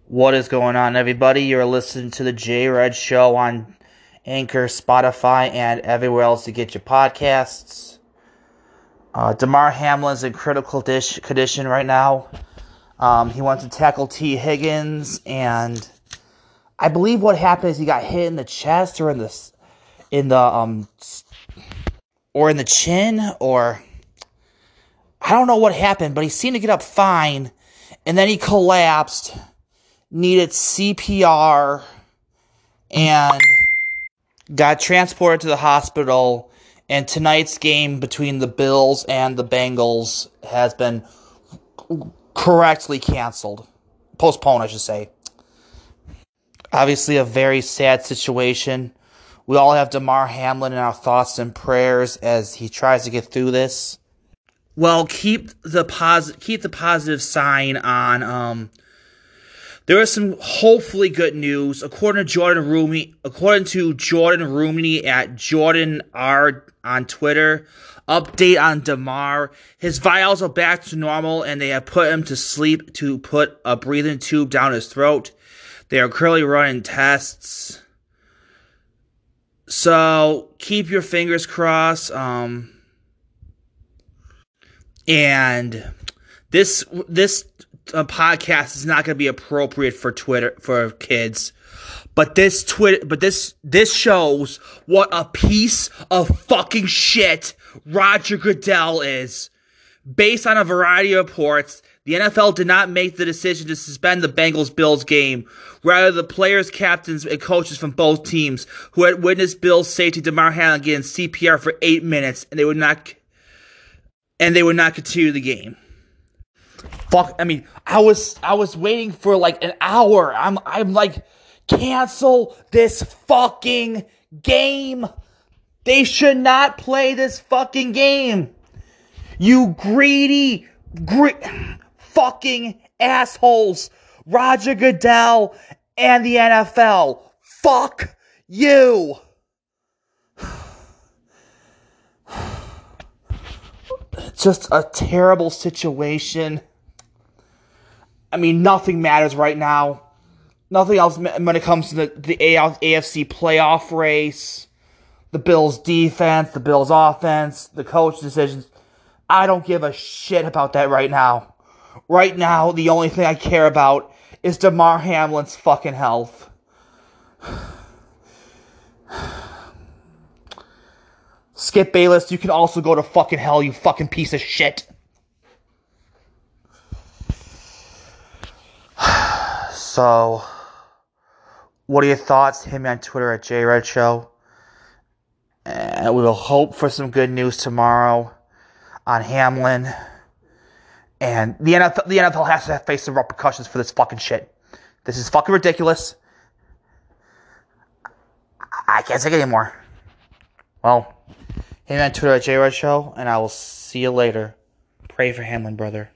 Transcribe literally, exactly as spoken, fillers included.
What is going on, everybody? You're listening to the J Red Show on Anchor, Spotify, and everywhere else to get your podcasts. Uh, Damar Hamlin's in critical dish condition right now. Um, he went to tackle T. Higgins, and I believe what happened is he got hit in the chest or in the in the um or in the chin, or I don't know what happened, but he seemed to get up fine, and then he collapsed. Needed C P R, and got transported to the hospital, and tonight's game between the Bills and the Bengals has been correctly canceled. Postponed, I should say. Obviously a very sad situation. We all have Damar Hamlin in our thoughts and prayers as he tries to get through this. Well, keep the posi- keep the positive sign on. Um, There is some hopefully good news. According to Jordan Rooney, according to Jordan Rooney at Jordan R on Twitter, update on Damar. His vitals are back to normal, and they have put him to sleep to put a breathing tube down his throat. They are currently running tests. So keep your fingers crossed. Um, and this this. A podcast is not going to be appropriate for Twitter for kids, but this Twitter, but this this shows what a piece of fucking shit Roger Goodell is. Based on a variety of reports, the N F L did not make the decision to suspend the Bengals-Bills game. Rather, the players, captains, and coaches from both teams who had witnessed Bills safety Damar Hamlin getting C P R for eight minutes, and they would not, and they would not continue the game. Fuck, I mean, I was I was waiting for like an hour. I'm I'm like, cancel this fucking game. They should not play this fucking game. You greedy, gre- fucking assholes. Roger Goodell and the N F L. Fuck you. Just a terrible situation. I mean, nothing matters right now. Nothing else when it comes to the, the A F C playoff race, the Bills' defense, the Bills' offense, the coach decisions. I don't give a shit about that right now. Right now, the only thing I care about is Damar Hamlin's fucking health. Skip Bayless, you can also go to fucking hell, you fucking piece of shit. So, what are your thoughts? Hit me on Twitter at J Red Show. And we will hope for some good news tomorrow on Hamlin. And the N F L, the N F L has to face some repercussions for this fucking shit. This is fucking ridiculous. I can't take it anymore. Well, hit me on Twitter at J Red Show, and I will see you later. Pray for Hamlin, brother.